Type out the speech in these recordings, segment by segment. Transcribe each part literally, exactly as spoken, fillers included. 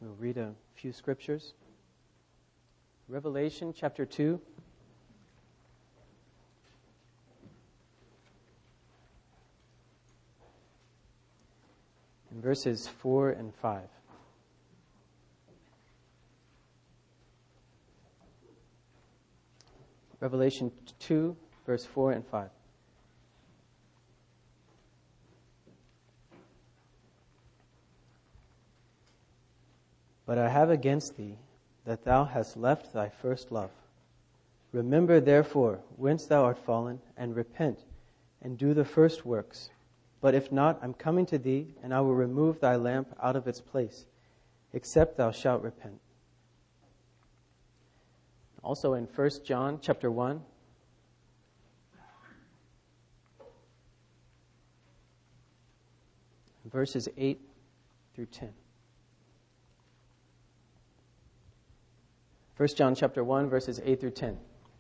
We'll read a few scriptures. Revelation chapter two. In verses four and five. Revelation two, verse four and five. But I have against thee that thou hast left thy first love. Remember therefore whence thou art fallen, and repent, and do the first works. But if not, I'm coming to thee, and I will remove thy lamp out of its place, except thou shalt repent. Also in First John chapter one, verses eight through ten. First John chapter one, verses eight through ten.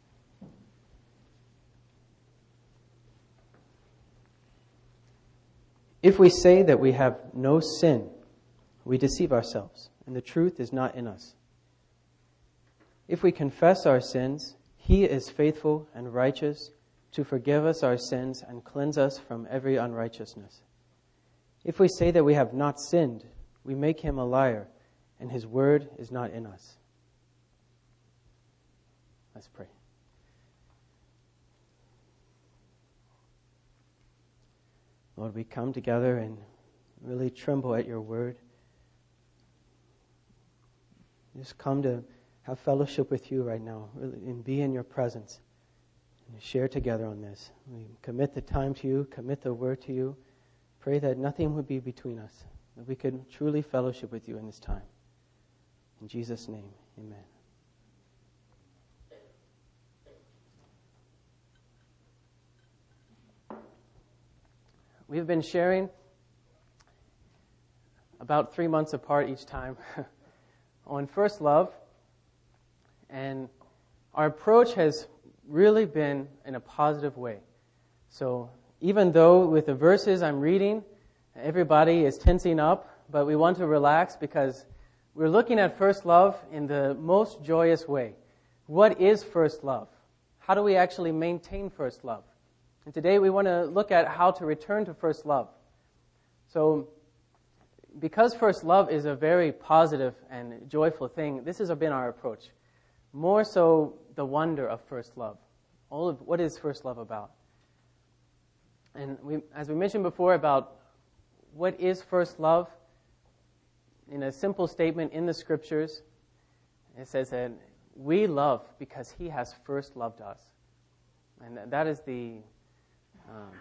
If we say that we have no sin, we deceive ourselves, and the truth is not in us. If we confess our sins, He is faithful and righteous to forgive us our sins and cleanse us from every unrighteousness. If we say that we have not sinned, we make Him a liar, and His word is not in us. Let's pray. Lord, we come together and really tremble at your word. Just come to have fellowship with you right now, really, and be in your presence and share together on this. We commit the time to you, commit the word to you. Pray that nothing would be between us, that we could truly fellowship with you in this time. In Jesus' name, amen. We've been sharing about three months apart each time on first love, and our approach has really been in a positive way. So even though with the verses I'm reading, everybody is tensing up, but we want to relax because we're looking at first love in the most joyous way. What is first love? How do we actually maintain first love? And today we want to look at how to return to first love. So, because first love is a very positive and joyful thing, this has been our approach. More so the wonder of first love. All of what is first love about? And we, as we mentioned before about what is first love, in a simple statement in the scriptures, it says that we love because He has first loved us. And that is the Um,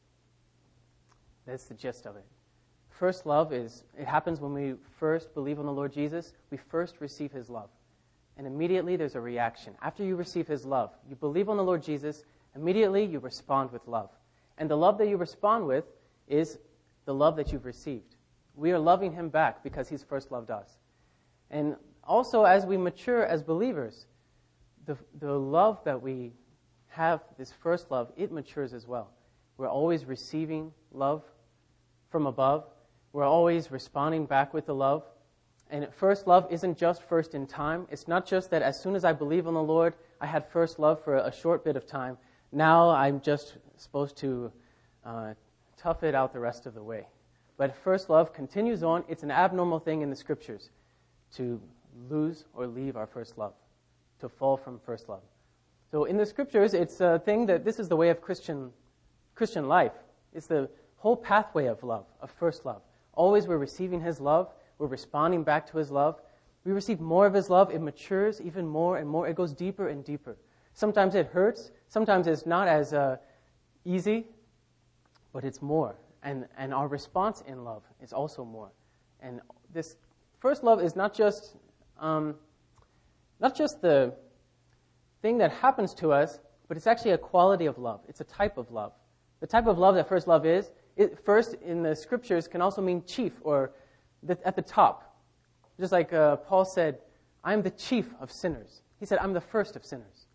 that's the gist of it. First love is, it happens when we first believe on the Lord Jesus. We first receive His love. And immediately there's a reaction. After you receive His love, you believe on the Lord Jesus, immediately you respond with love. And the love that you respond with is the love that you've received. We are loving Him back because He's first loved us. And also as we mature as believers, the, the love that we have, this first love, it matures as well. We're always receiving love from above. We're always responding back with the love. And first love isn't just first in time. It's not just that as soon as I believe in the Lord, I had first love for a short bit of time. Now I'm just supposed to uh, tough it out the rest of the way. But first love continues on. It's an abnormal thing in the scriptures to lose or leave our first love, to fall from first love. So in the scriptures, it's a thing that this is the way of Christian Christian life. It's the whole pathway of love, of first love. Always we're receiving His love. We're responding back to His love. We receive more of His love. It matures even more and more. It goes deeper and deeper. Sometimes it hurts. Sometimes it's not as uh, easy, but it's more. And, and our response in love is also more. And this first love is not just um, not just the thing that happens to us, but it's actually a quality of love. It's a type of love. The type of love that first love is, it first in the scriptures can also mean chief or the, at the top. Just like uh, Paul said, I'm the chief of sinners. He said, I'm the first of sinners.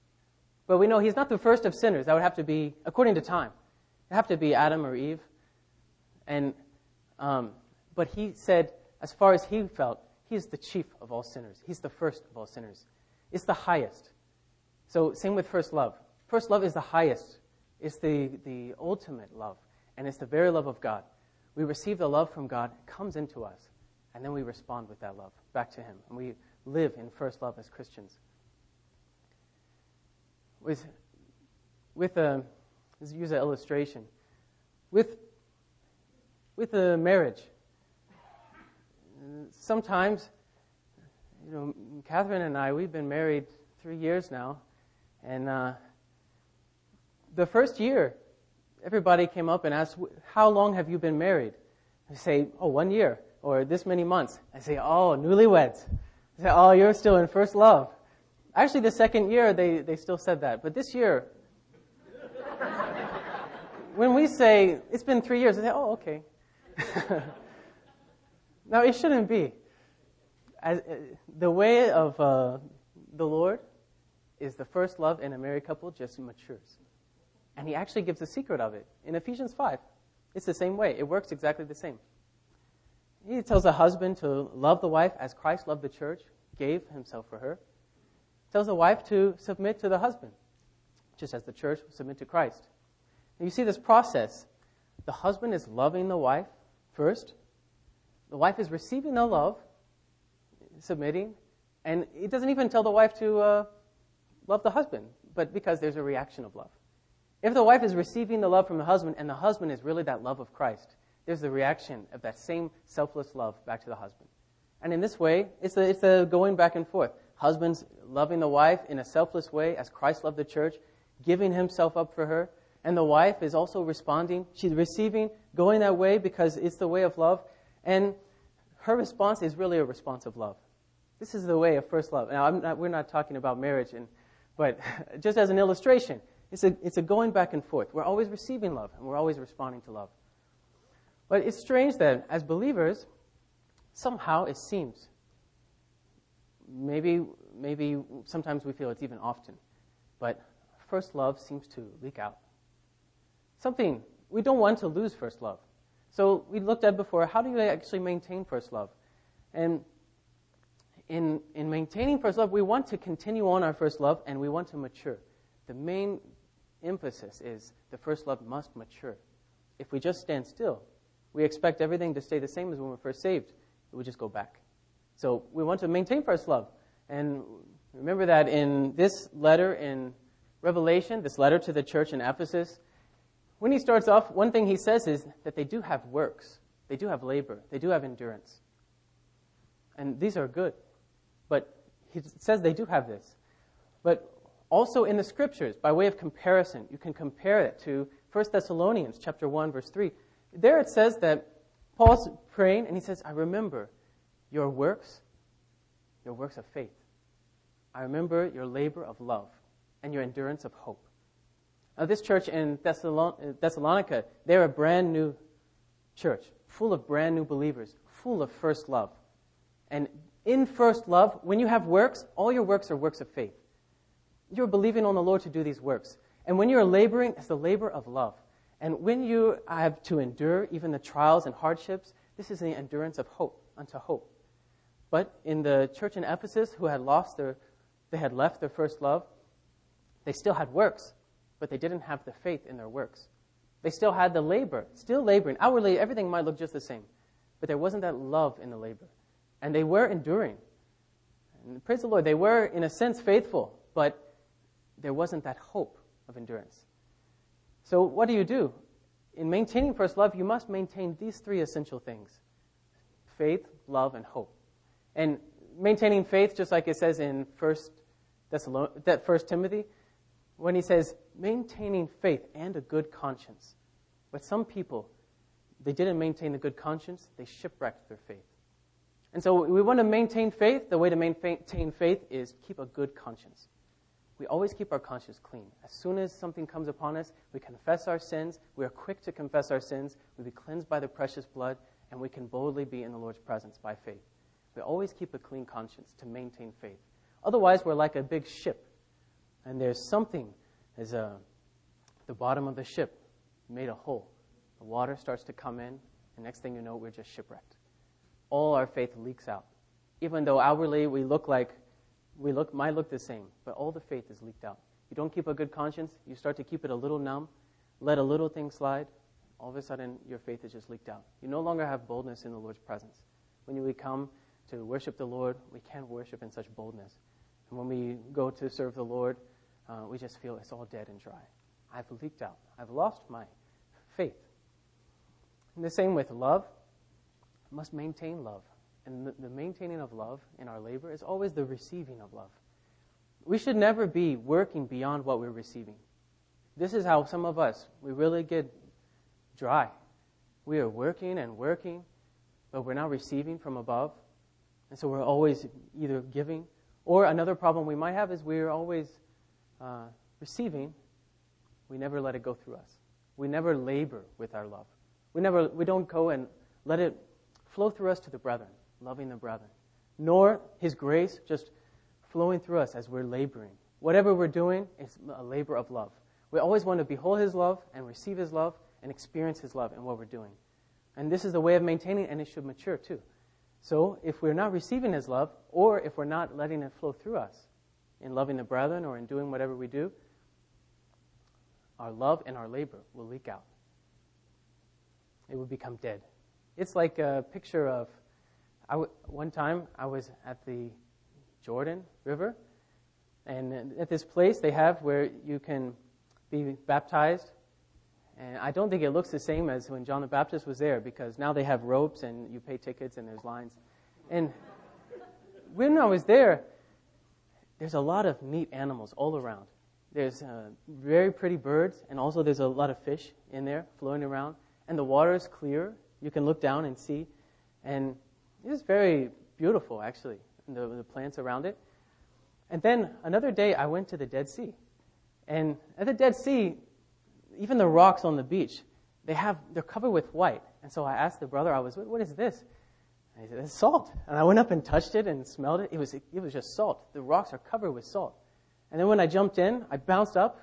But we know He's not the first of sinners. That would have to be, according to time, it would have to be Adam or Eve. And um, but He said, as far as He felt, He is the chief of all sinners. He's the first of all sinners. It's the highest. So same with first love. First love is the highest. It's the, the ultimate love. And it's the very love of God. We receive the love from God, it comes into us, and then we respond with that love back to Him. And we live in first love as Christians. With, with a, let's use an illustration. With, with a marriage, sometimes, you know, Catherine and I, we've been married three years now, and uh, the first year, everybody came up and asked, how long have you been married? I say, oh, one year, or this many months. I say, oh, newlyweds. I say, oh, you're still in first love. Actually, the second year, they, they still said that. But this year, when we say, it's been three years, they say, oh, okay. Now, it shouldn't be. As, uh, the way of uh, the Lord is the first love in a married couple just matures. And He actually gives the secret of it. In Ephesians five, it's the same way. It works exactly the same. He tells a husband to love the wife as Christ loved the church, gave Himself for her. He tells the wife to submit to the husband, just as the church will submit to Christ. And you see this process. The husband is loving the wife first. The wife is receiving the love, submitting, and it doesn't even tell the wife to uh, love the husband, but because there's a reaction of love. If the wife is receiving the love from the husband, and the husband is really that love of Christ, there's the reaction of that same selfless love back to the husband. And in this way, it's a, it's a going back and forth. Husbands loving the wife in a selfless way as Christ loved the church, giving Himself up for her, and the wife is also responding. She's receiving, going that way because it's the way of love. And her response is really a response of love. This is the way of first love. Now, I'm not, we're not talking about marriage, and, but just as an illustration, it's a, it's a going back and forth. We're always receiving love, and we're always responding to love. But it's strange that as believers, somehow it seems, maybe, maybe sometimes we feel it's even often, but first love seems to leak out. Something, we don't want to lose first love. So we looked at before, how do you actually maintain first love? And in, in maintaining first love, we want to continue on our first love, and we want to mature. The main emphasis is the first love must mature. If we just stand still, we expect everything to stay the same as when we were first saved. It would just go back. So we want to maintain first love. And remember that in this letter in Revelation, this letter to the church in Ephesus, when he starts off, one thing he says is that they do have works. They do have labor. They do have endurance. And these are good. But he says they do have this. But also in the Scriptures, by way of comparison, you can compare it to First Thessalonians chapter one, verse three. There it says that Paul's praying, and he says, I remember your works, your works of faith. I remember your labor of love and your endurance of hope. Now, this church in Thessalon- Thessalonica, they're a brand new church, full of brand new believers, full of first love. And in first love, when you have works, all your works are works of faith. You're believing on the Lord to do these works. And when you're laboring, it's the labor of love. And when you have to endure even the trials and hardships, this is the endurance of hope unto hope. But in the church in Ephesus, who had lost their, they had left their first love, they still had works, but they didn't have the faith in their works. They still had the labor, still laboring. Outwardly, everything might look just the same, but there wasn't that love in the labor. And they were enduring. And praise the Lord, they were, in a sense, faithful, but there wasn't that hope of endurance. So what do you do? In maintaining first love, you must maintain these three essential things: faith, love, and hope. And maintaining faith, just like it says in First Thessalon- that First Timothy, when he says maintaining faith and a good conscience. But some people, they didn't maintain the good conscience, they shipwrecked their faith. And so we want to maintain faith. The way to maintain faith is keep a good conscience. We always keep our conscience clean. As soon as something comes upon us, we confess our sins. We are quick to confess our sins. We be cleansed by the precious blood, and we can boldly be in the Lord's presence by faith. We always keep a clean conscience to maintain faith. Otherwise, we're like a big ship, and there's something, as a, the bottom of the ship made a hole. The water starts to come in, and next thing you know, we're just shipwrecked. All our faith leaks out. Even though outwardly we look like, we look might look the same, but all the faith is leaked out. You don't keep a good conscience, you start to keep it a little numb, let a little thing slide, all of a sudden your faith is just leaked out. You no longer have boldness in the Lord's presence. When we come to worship the Lord, we can't worship in such boldness. And when we go to serve the Lord, uh, we just feel it's all dead and dry. I've leaked out. I've lost my faith. And the same with love. We must maintain love. And the, the maintaining of love in our labor is always the receiving of love. We should never be working beyond what we're receiving. This is how some of us, we really get dry. We are working and working, but we're not receiving from above. And so we're always either giving, or another problem we might have is we're always uh, receiving. We never let it go through us. We never labor with our love. We never, we don't go and let it flow through us to the brethren, loving the brethren, nor His grace just flowing through us as we're laboring. Whatever we're doing is a labor of love. We always want to behold His love and receive His love and experience His love in what we're doing. And this is the way of maintaining, and it should mature too. So if we're not receiving His love, or if we're not letting it flow through us in loving the brethren or in doing whatever we do, our love and our labor will leak out. It will become dead. It's like a picture of, I w- one time I was at the Jordan River, and at this place they have where you can be baptized. And I don't think it looks the same as when John the Baptist was there, because now they have ropes and you pay tickets and there's lines. And when I was there, there's a lot of neat animals all around. There's uh, very pretty birds, and also there's a lot of fish in there floating around. And the water is clear. You can look down and see. And it's very beautiful, actually, the, the plants around it. And then another day, I went to the Dead Sea. And at the Dead Sea, even the rocks on the beach, they have, they're covered with white. And so I asked the brother I was with, what is this? And he said, it's salt. And I went up and touched it and smelled it. It was, it was just salt. The rocks are covered with salt. And then when I jumped in, I bounced up.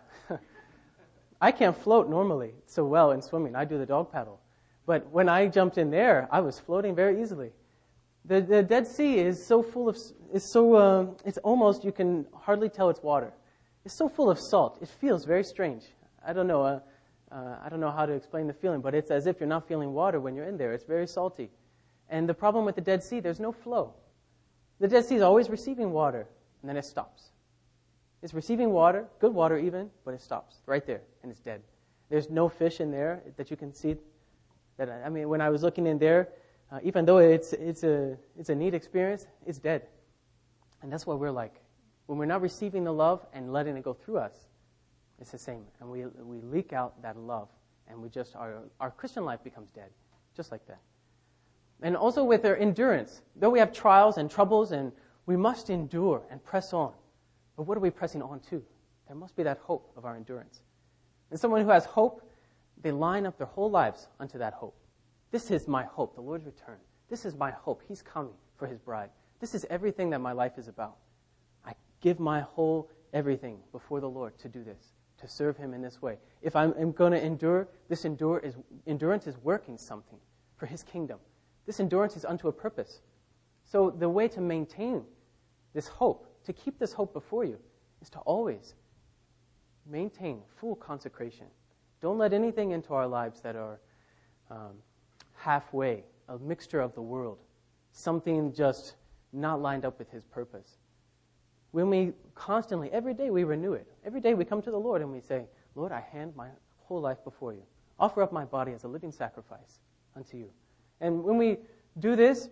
I can't float normally so well in swimming. I do the dog paddle. But when I jumped in there, I was floating very easily. The, the Dead Sea is so full of, is so, uh, it's almost, you can hardly tell it's water. It's so full of salt. It feels very strange. I don't know, uh, uh, I don't know how to explain the feeling, but it's as if you're not feeling water when you're in there. It's very salty. And the problem with the Dead Sea, there's no flow. The Dead Sea is always receiving water, and then it stops. It's receiving water, good water even, but it stops right there, and it's dead. There's no fish in there that you can see. That I mean, when I was looking in there, uh, even though it's it's a it's a neat experience, it's dead. And that's what we're like. When we're not receiving the love and letting it go through us, it's the same. And we we leak out that love, and we just our our Christian life becomes dead, just like that. And also with their endurance, though we have trials and troubles, and we must endure and press on. But what are we pressing on to? There must be that hope of our endurance. And someone who has hope, they line up their whole lives unto that hope. This is my hope, the Lord's return. This is my hope. He's coming for His bride. This is everything that my life is about. I give my whole everything before the Lord to do this, to serve Him in this way. If I'm, I'm going to endure, this endure is, endurance is working something for His kingdom. This endurance is unto a purpose. So the way to maintain this hope, to keep this hope before you, is to always maintain full consecration. Don't let anything into our lives that are um, halfway, a mixture of the world, something just not lined up with His purpose. When we constantly, every day we renew it. Every day we come to the Lord and we say, Lord, I hand my whole life before you. Offer up my body as a living sacrifice unto you. And when we do this,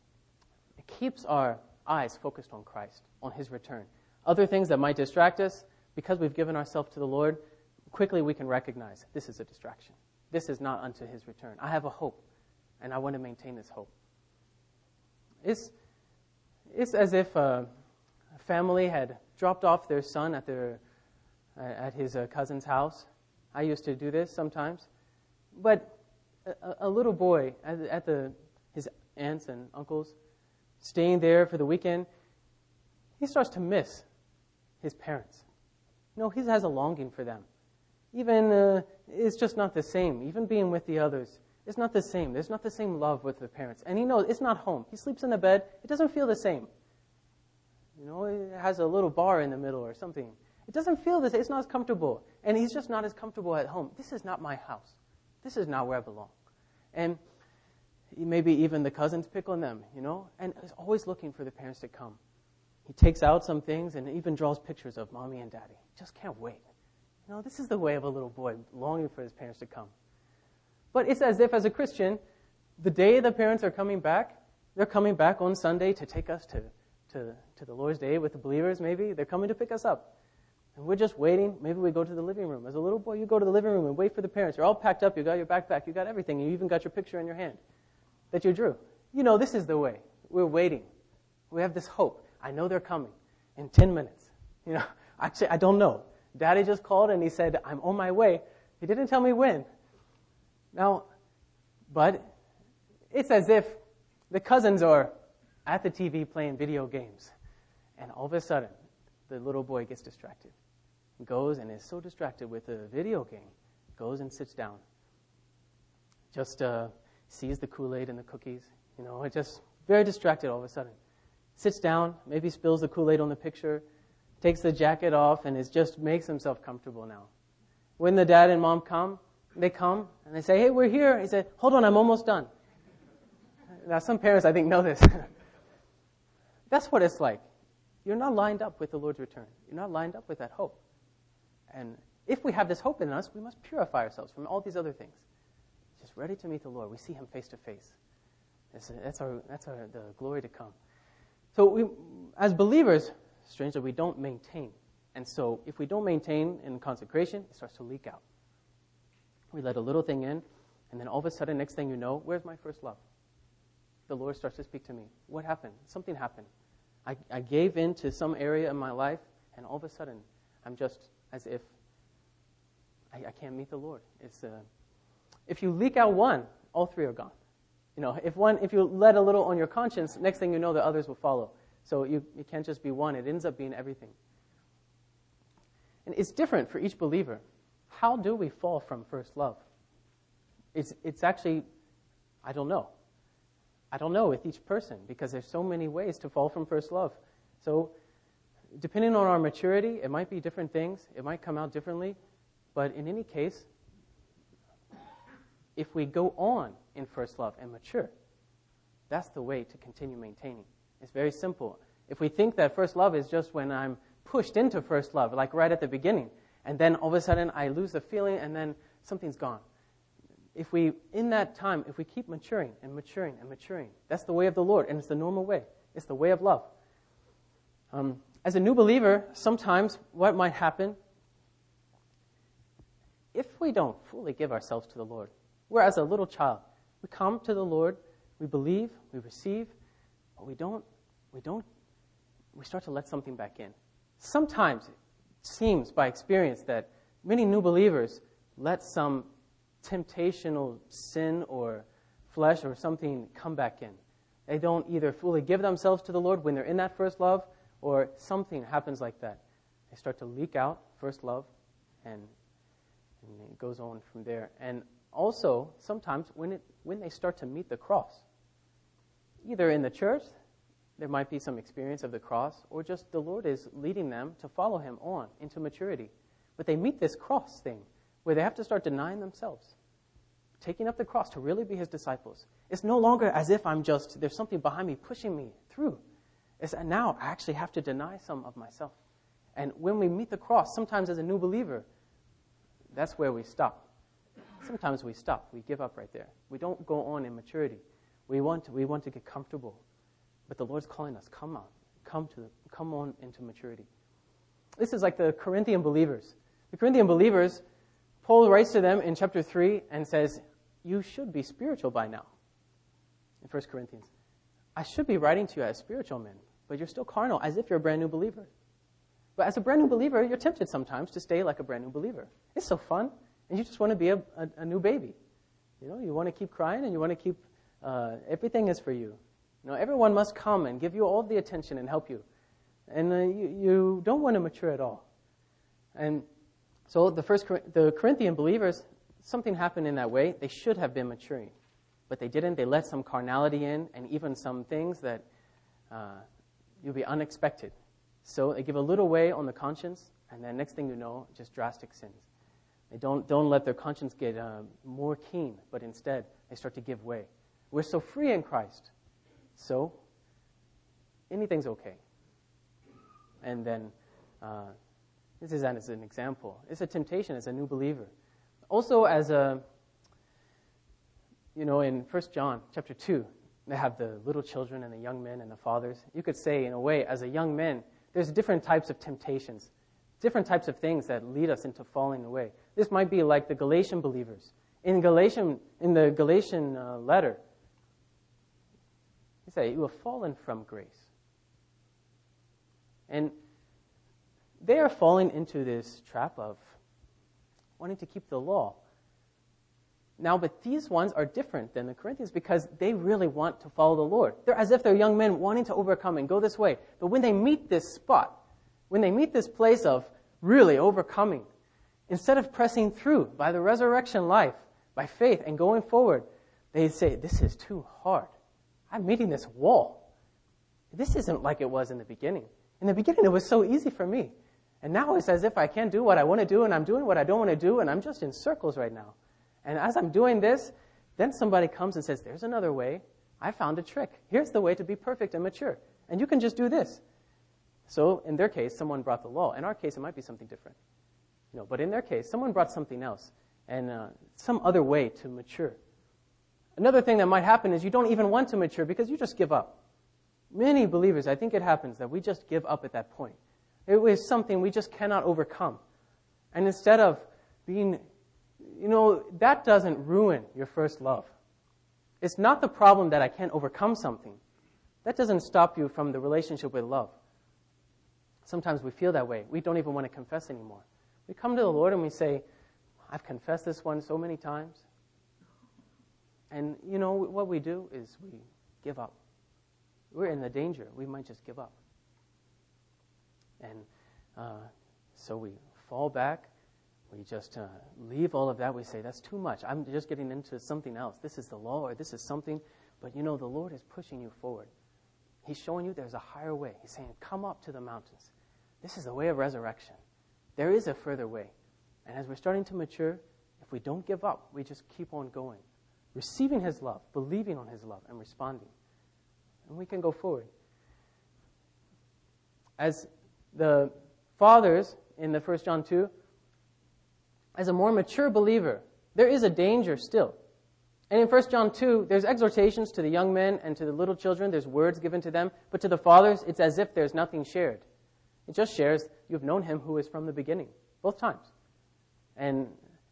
it keeps our eyes focused on Christ, on His return. Other things that might distract us, because we've given ourselves to the Lord, quickly we can recognize this is a distraction. This is not unto His return. I have a hope, and I want to maintain this hope. It's, it's as if a, a family had dropped off their son at their uh, at his uh, cousin's house. I used to do this sometimes. But a, a little boy at, at the his aunts and uncles, staying there for the weekend, he starts to miss his parents. You know, he has a longing for them. Even, uh, it's just not the same. Even being with the others, It's not the same. There's not the same love with the parents. And he knows it's not home. He sleeps in the bed. It doesn't feel the same. You know, it has a little bar in the middle or something. It doesn't feel the same. It's not as comfortable. And he's just not as comfortable at home. This is not my house. This is not where I belong. And maybe even the cousins pick on them, you know, and is always looking for the parents to come. He takes out some things and even draws pictures of mommy and daddy. Just can't wait. You know, this is the way of a little boy longing for his parents to come. But it's as if, as a Christian, the day the parents are coming back, they're coming back on Sunday to take us to, to, to the Lord's Day with the believers, maybe. They're coming to pick us up. And we're just waiting. Maybe we go to the living room. As a little boy, you go to the living room and wait for the parents. You're all packed up. You got your backpack. You got everything. You even got your picture in your hand that you drew. You know, this is the way. We're waiting. We have this hope. I know they're coming in ten minutes. You know, actually, I don't know. Daddy just called and he said, I'm on my way. He didn't tell me when. Now, but it's as if the cousins are at the T V playing video games. And all of a sudden, the little boy gets distracted. Goes and is so distracted with the video game. Goes and sits down. Just uh, sees the Kool-Aid and the cookies. You know, it just very distracted all of a sudden. Sits down, maybe spills the Kool-Aid on the picture, takes the jacket off, and is just makes himself comfortable now. When the dad and mom come, they come, and they say, hey, we're here. He said, hold on, I'm almost done. Now, some parents, I think, know this. That's what it's like. You're not lined up with the Lord's return. You're not lined up with that hope. And if we have this hope in us, we must purify ourselves from all these other things. Just ready to meet the Lord. We see him face to face. That's, that's, our, that's our, the glory to come. So we, as believers, strangely, we don't maintain. And so if we don't maintain in consecration, it starts to leak out. We let a little thing in, and then all of a sudden, next thing you know, where's my first love? The Lord starts to speak to me. What happened? Something happened. I, I gave in to some area in my life, and all of a sudden, I'm just as if I, I can't meet the Lord. It's uh, if you leak out one, all three are gone. You know, if one, if you let a little on your conscience, next thing you know, the others will follow. So you, you can't just be one. It ends up being everything. And it's different for each believer. How do we fall from first love? It's it's actually, I don't know. I don't know with each person because there's so many ways to fall from first love. So depending on our maturity, it might be different things. It might come out differently. But in any case, if we go on in first love and mature, that's the way to continue maintaining. It's very simple. If we think that first love is just when I'm pushed into first love, like right at the beginning, and then all of a sudden I lose the feeling and then something's gone. If we, in that time, if we keep maturing and maturing and maturing, that's the way of the Lord, and it's the normal way. It's the way of love. Um, as a new believer, sometimes what might happen, if we don't fully give ourselves to the Lord, we're as a little child. We come to the Lord, we believe, we receive, but we don't, we don't, we start to let something back in. Sometimes it seems by experience that many new believers let some temptational sin or flesh or something come back in. They don't either fully give themselves to the Lord when they're in that first love, or something happens like that. They start to leak out first love, and, and it goes on from there. And also, sometimes when it when they start to meet the cross, either in the church, there might be some experience of the cross, or just the Lord is leading them to follow him on into maturity. But they meet this cross thing where they have to start denying themselves, taking up the cross to really be his disciples. It's no longer as if I'm just, there's something behind me pushing me through. It's now I actually have to deny some of myself. And when we meet the cross, sometimes as a new believer, that's where we stop. Sometimes we stop. We give up right there. We don't go on in maturity. We want to, we want to get comfortable. But the Lord's calling us, come on, come to, come on into maturity. This is like the Corinthian believers. The Corinthian believers, Paul writes to them in chapter three and says, you should be spiritual by now. In First Corinthians. I should be writing to you as spiritual men, but you're still carnal, as if you're a brand new believer. But as a brand new believer, you're tempted sometimes to stay like a brand new believer. It's so fun, and you just want to be a, a, a new baby. You know, you want to keep crying, and you want to keep, uh, everything is for you. You know, everyone must come and give you all the attention and help you. And uh, you, you don't want to mature at all. And so the first, the Corinthian believers, something happened in that way. They should have been maturing. But they didn't. They let some carnality in and even some things that uh, you'll be unexpected. So they give a little way on the conscience, and then next thing you know, just drastic sins. They don't, don't let their conscience get uh, more keen, but instead they start to give way. We're so free in Christ. So anything's okay. And then uh, this is as an example. It's a temptation as a new believer. Also as a, you know, in First John chapter two, they have the little children and the young men and the fathers. You could say, in a way, as a young man, there's different types of temptations, different types of things that lead us into falling away. This might be like the Galatian believers. In Galatian, in the Galatian uh, letter, he said, you have fallen from grace. And they are falling into this trap of wanting to keep the law. Now, but these ones are different than the Corinthians because they really want to follow the Lord. They're as if they're young men wanting to overcome and go this way. But when they meet this spot, when they meet this place of really overcoming, instead of pressing through by the resurrection life, by faith and going forward, they say, this is too hard. I'm meeting this wall. This isn't like it was in the beginning. In the beginning, it was so easy for me. And now it's as if I can't do what I want to do, and I'm doing what I don't want to do, and I'm just in circles right now. And as I'm doing this, then somebody comes and says, there's another way. I found a trick. Here's the way to be perfect and mature. And you can just do this. So in their case, someone brought the law. In our case, it might be something different. You know, but in their case, someone brought something else and uh, some other way to mature. Another thing that might happen is you don't even want to mature because you just give up. Many believers, I think it happens that we just give up at that point. It was something we just cannot overcome. And instead of being, you know, that doesn't ruin your first love. It's not the problem that I can't overcome something. That doesn't stop you from the relationship with love. Sometimes we feel that way. We don't even want to confess anymore. We come to the Lord and we say, I've confessed this one so many times. And, you know, what we do is we give up. We're in the danger. We might just give up. And uh, so we fall back. We just uh, leave all of that. We say, that's too much. I'm just getting into something else. This is the law or this is something. But, you know, the Lord is pushing you forward. He's showing you there's a higher way. He's saying, come up to the mountains. This is the way of resurrection. There is a further way. And as we're starting to mature, if we don't give up, we just keep on going. Receiving His love, believing on His love, and responding. And we can go forward. As the fathers in the First John two, as a more mature believer, there is a danger still. And in First John two, there's exhortations to the young men and to the little children. There's words given to them. But to the fathers, it's as if there's nothing shared. It just shares, you've known Him who is from the beginning, both times. And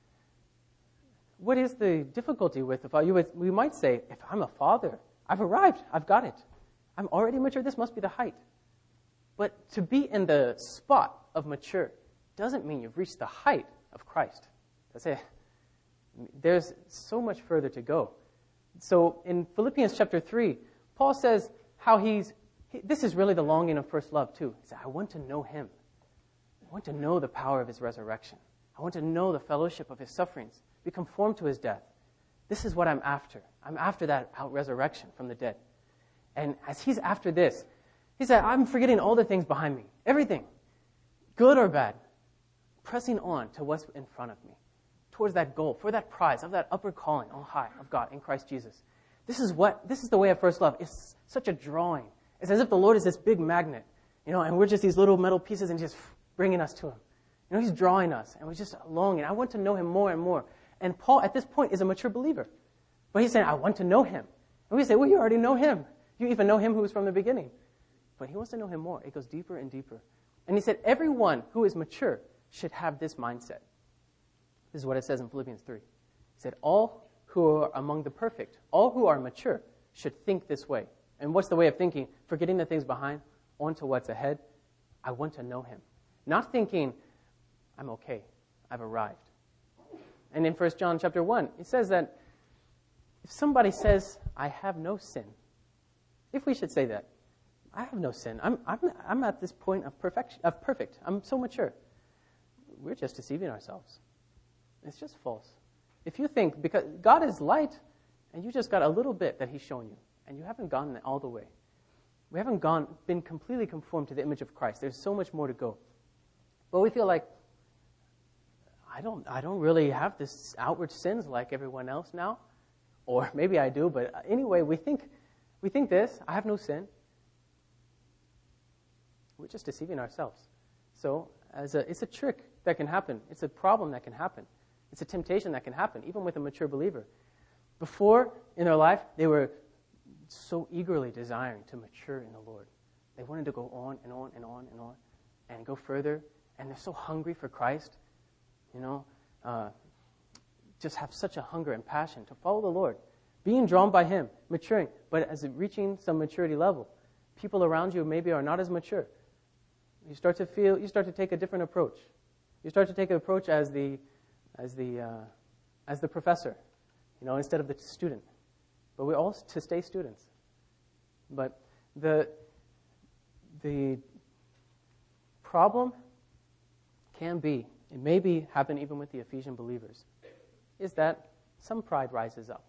what is the difficulty with the father? You would, we might say, if I'm a father, I've arrived, I've got it. I'm already mature, this must be the height. But to be in the spot of mature doesn't mean you've reached the height of Christ. That's it. There's so much further to go. So in Philippians chapter three, Paul says how he's, he, this is really the longing of first love too. He said, I want to know Him. I want to know the power of His resurrection. I want to know the fellowship of His sufferings, be conformed to His death. This is what I'm after. I'm after that out resurrection from the dead. And as he's after this, he said, I'm forgetting all the things behind me. Everything, good or bad, pressing on to what's in front of me, towards that goal, for that prize of that upward calling on high of God in Christ Jesus. This is what, this is the way of first love. It's such a drawing. It's as if the Lord is this big magnet, you know, and we're just these little metal pieces and just bringing us to Him. You know, He's drawing us, and we're just longing. I want to know Him more and more. And Paul, at this point, is a mature believer. But he's saying, I want to know Him. And we say, well, you already know Him. You even know Him who was from the beginning. But he wants to know Him more. It goes deeper and deeper. And he said, everyone who is mature should have this mindset. This is what it says in Philippians three. He said, all who are among the perfect, all who are mature, should think this way. And what's the way of thinking? Forgetting the things behind, on to what's ahead. I want to know Him. Not thinking, I'm okay. I've arrived. And in First John chapter one, it says that if somebody says, I have no sin, if we should say that, I have no sin. I'm, I'm, I'm at this point of perfection, of perfect. I'm so mature. We're just deceiving ourselves. It's just false. If you think, because God is light, and you just got a little bit that he's shown you, and you haven't gotten it all the way. We haven't gone, been completely conformed to the image of Christ. There's so much more to go. But we feel like, I don't, I don't really have this outward sins like everyone else now. Or maybe I do, but anyway, we think, we think this, I have no sin. We're just deceiving ourselves. So as a, it's a trick that can happen. It's a problem that can happen. It's a temptation that can happen, even with a mature believer. Before, in their life, they were so eagerly desiring to mature in the Lord. They wanted to go on and on and on and on and go further. And they're so hungry for Christ, you know, uh, just have such a hunger and passion to follow the Lord, being drawn by Him, maturing. But as reaching some maturity level, people around you maybe are not as mature. You start to feel, you start to take a different approach. You start to take an approach as the, as the, uh, as the professor, you know, instead of the student. But we're all to stay students. But the the problem can be, it may be happen even with the Ephesian believers, is that some pride rises up.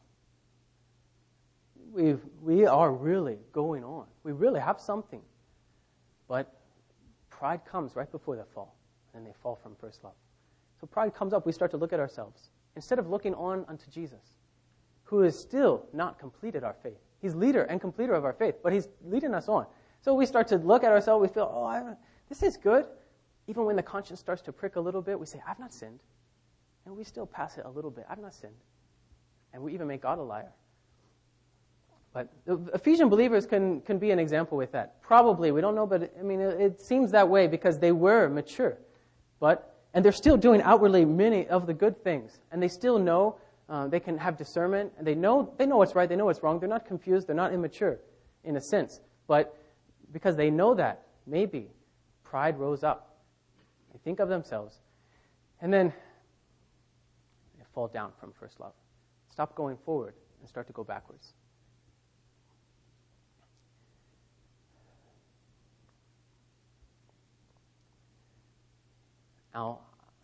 We we are really going on. We really have something. But pride comes right before the fall, and they fall from first love. So pride comes up, we start to look at ourselves. Instead of looking on unto Jesus, who is still not completed our faith. He's leader and completer of our faith, but He's leading us on. So we start to look at ourselves, we feel, oh, I, this is good. Even when the conscience starts to prick a little bit, we say, I've not sinned. And we still pass it a little bit. I've not sinned. And we even make God a liar. But the Ephesian believers can, can be an example with that. Probably, we don't know, but I mean, it, it seems that way because they were mature. But, and they're still doing outwardly many of the good things. And they still know, uh, they can have discernment, and they know, they know what's right, they know what's wrong. They're not confused, they're not immature, in a sense. But because they know that, maybe pride rose up. They think of themselves. And then they fall down from first love. Stop going forward and start to go backwards. Now,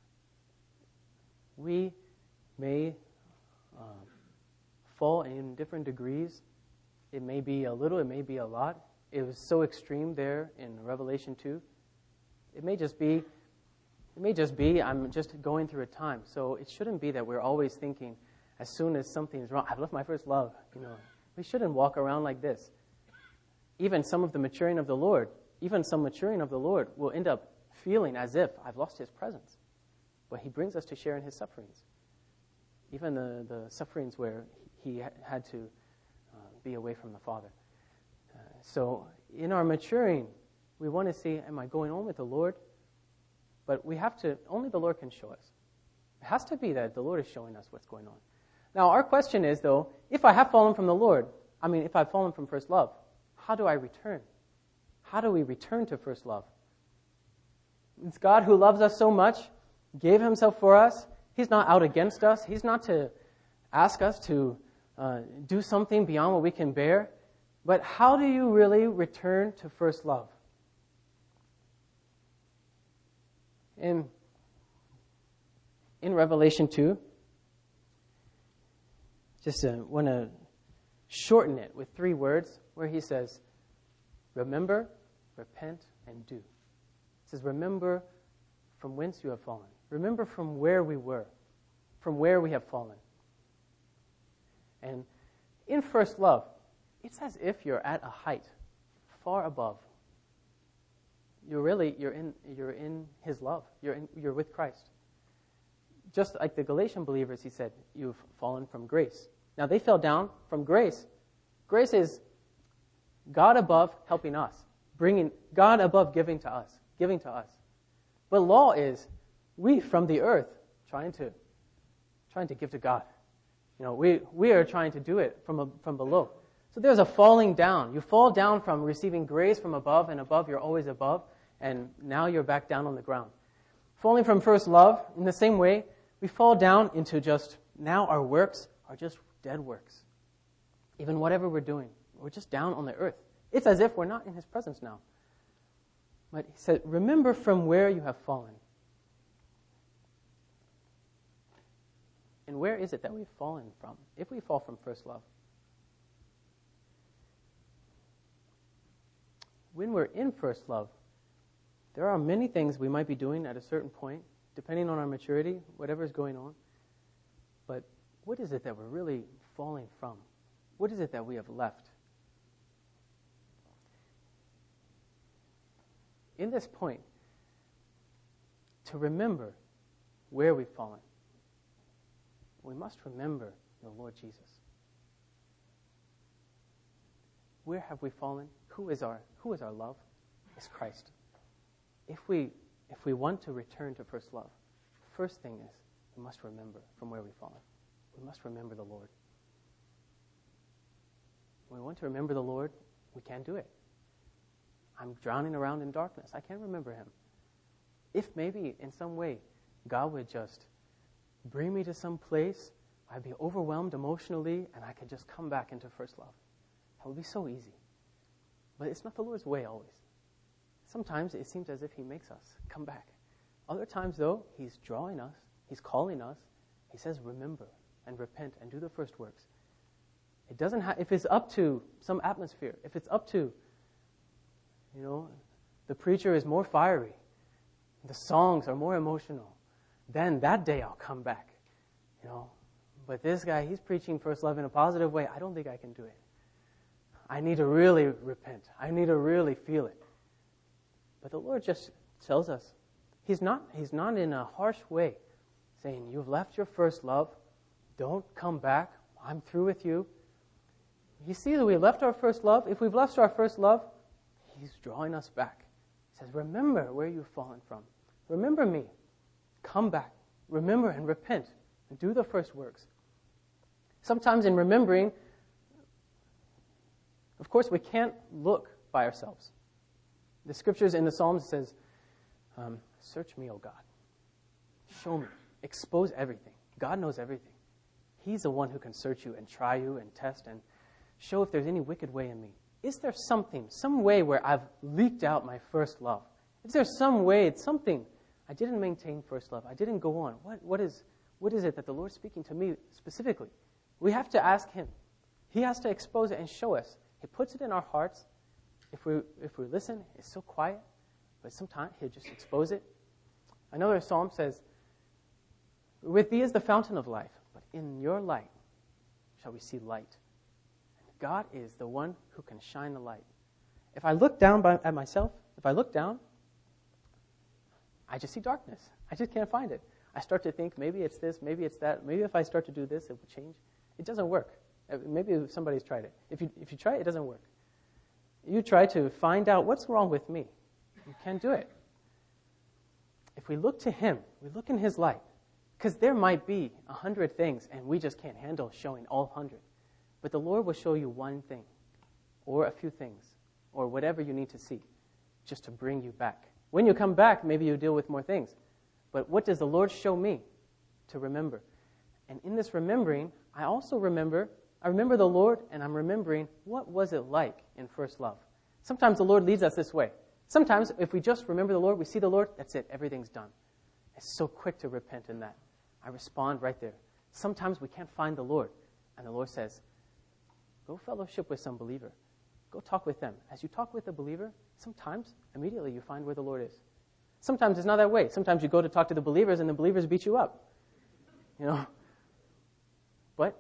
we may uh, fall in different degrees. It may be a little, it may be a lot. It was so extreme there in Revelation two. It may just be, it may just be, I'm just going through a time. So it shouldn't be that we're always thinking, as soon as something is wrong, I've left my first love. You know, we shouldn't walk around like this. Even some of the maturing of the Lord, even some maturing of the Lord will end up feeling as if I've lost His presence. But He brings us to share in His sufferings. Even the, the sufferings where He had to uh, be away from the Father. Uh, so in our maturing, we want to see, am I going on with the Lord? But we have to, only the Lord can show us. It has to be that the Lord is showing us what's going on. Now our question is though, if I have fallen from the Lord, I mean if I've fallen from first love, how do I return? How do we return to first love? It's God who loves us so much, gave Himself for us. He's not out against us. He's not to ask us to uh, do something beyond what we can bear. But how do you really return to first love? In, in Revelation two, just uh, want to shorten it with three words where he says, remember, repent, and do. It says, remember from whence you have fallen. Remember from where we were, from where we have fallen. And in first love, it's as if you're at a height far above. You're really, you're in, you're in His love. You're in, you're with Christ. Just like the Galatian believers, he said, you've fallen from grace. Now they fell down from grace. Grace is God above helping us, bringing God above giving to us, giving to us. But law is we from the earth trying to, trying to give to God. You know, we we are trying to do it from a, from below. So there's a falling down. You fall down from receiving grace from above, and above you're always above, and now you're back down on the ground. Falling from first love, in the same way, we fall down into just, now our works are just dead works. Even whatever we're doing, we're just down on the earth. It's as if we're not in His presence now. But he said, remember from where you have fallen. And where is it that we've fallen from, if we fall from first love? When we're in first love, there are many things we might be doing at a certain point, depending on our maturity, whatever's going on. But what is it that we're really falling from? What is it that we have left? In this point, to remember where we've fallen, we must remember the Lord Jesus. Where have we fallen? Who is our who is our love? It's Christ. If we if we want to return to first love, first thing is we must remember from where we've fallen. We must remember the Lord. When we want to remember the Lord, we can't do it. I'm drowning around in darkness. I can't remember him. If maybe in some way God would just bring me to some place, I'd be overwhelmed emotionally, and I could just come back into first love. That would be so easy. But it's not the Lord's way always. Sometimes it seems as if he makes us come back. Other times, though, he's drawing us. He's calling us. He says, remember and repent and do the first works. It doesn't have, if it's up to some atmosphere, if it's up to, you know, the preacher is more fiery, the songs are more emotional, then that day I'll come back, you know. But this guy, he's preaching first love in a positive way. I don't think I can do it. I need to really repent. I need to really feel it. But the Lord just tells us, he's not, he's not in a harsh way saying, you've left your first love. Don't come back. I'm through with you. You see that we left our first love. If we've left our first love, he's drawing us back. He says, remember where you've fallen from. Remember me. Come back. Remember and repent and do the first works. Sometimes in remembering, of course, we can't look by ourselves. The scriptures in the Psalms says, um, search me, O God. Show me. Expose everything. God knows everything. He's the one who can search you and try you and test and show if there's any wicked way in me. Is there something, some way where I've leaked out my first love? Is there some way, it's something, I didn't maintain first love. I didn't go on. What, what is, what is it that the Lord's speaking to me specifically? We have to ask him. He has to expose it and show us. He puts it in our hearts. If we if we listen, it's so quiet, but sometimes he'll just expose it. Another psalm says, with thee is the fountain of life, but in your light shall we see light. God is the one who can shine the light. If I look down by, at myself, if I look down, I just see darkness. I just can't find it. I start to think, maybe it's this, maybe it's that. Maybe if I start to do this, it will change. It doesn't work. Maybe somebody's tried it. If you if you try it, it doesn't work. You try to find out what's wrong with me. You can't do it. If we look to him, we look in his light, because there might be a hundred things, and we just can't handle showing all hundred. But the Lord will show you one thing, or a few things, or whatever you need to see, just to bring you back. When you come back, maybe you deal with more things. But what does the Lord show me to remember? And in this remembering, I also remember, I remember the Lord, and I'm remembering what was it like in first love. Sometimes the Lord leads us this way. Sometimes if we just remember the Lord, we see the Lord, that's it, everything's done. It's so quick to repent in that. I respond right there. Sometimes we can't find the Lord, and the Lord says, go fellowship with some believer. Go talk with them. As you talk with a believer, sometimes, immediately you find where the Lord is. Sometimes it's not that way. Sometimes you go to talk to the believers, and the believers beat you up. You know? But,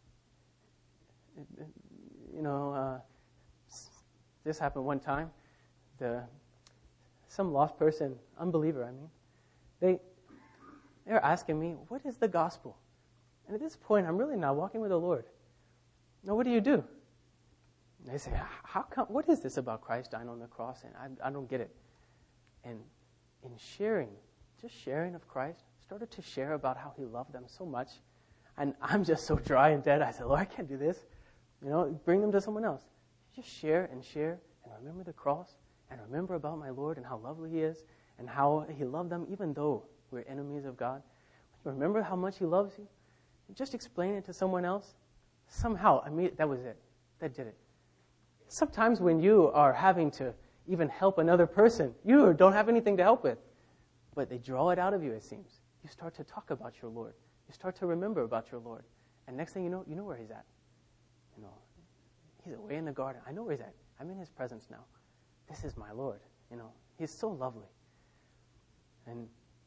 you know, uh, this happened one time. The some lost person, unbeliever, I mean, they they're asking me, what is the gospel? And at this point, I'm really not walking with the Lord. Now, what do you do? And they say, how come? What is this about Christ dying on the cross? And I, I don't get it. And in sharing, just sharing of Christ, started to share about how he loved them so much. And I'm just so dry and dead. I said, Lord, I can't do this. You know, bring them to someone else. Just share and share and remember the cross and remember about my Lord and how lovely he is and how he loved them even though we're enemies of God. Remember how much he loves you? And just explain it to someone else. Somehow, I mean, that was it. That did it. Sometimes when you are having to even help another person, you don't have anything to help with. But they draw it out of you, it seems. You start to talk about your Lord. You You start to remember about your Lord. And next thing you know, you know where he's at. You know, he's away in the garden. I know where he's at. I'm in his presence now. This is my Lord. You know, he's so lovely. And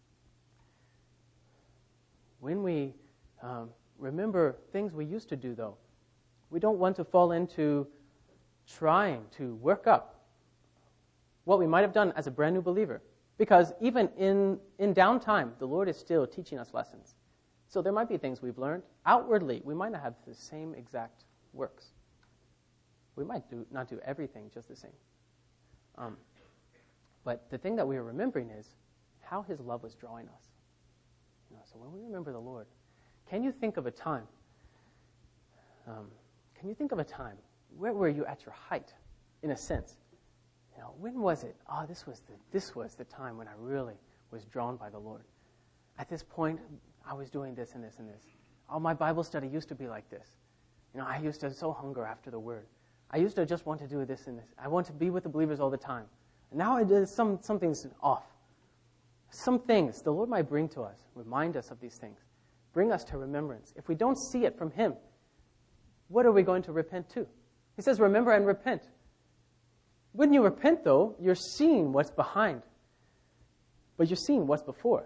when we um, remember things we used to do, though, we don't want to fall into trying to work up what we might have done as a brand new believer. Because even in, in downtime, the Lord is still teaching us lessons. So there might be things we've learned. Outwardly, we might not have the same exact works. We might do not do everything just the same. Um, but the thing that we are remembering is how his love was drawing us. You know, so when we remember the Lord, can you think of a time, um, can you think of a time, where were you at your height, in a sense? You know, when was it? Oh, this was the this was the time when I really was drawn by the Lord. At this point, I was doing this and this and this. Oh, my Bible study used to be like this. You know, I used to so hunger after the Word. I used to just want to do this and this. I want to be with the believers all the time. And now it is some something's off. Some things the Lord might bring to us, remind us of these things, bring us to remembrance. If we don't see it from him, what are we going to repent to? He says, remember and repent. When you repent, though, you're seeing what's behind, but you're seeing what's before.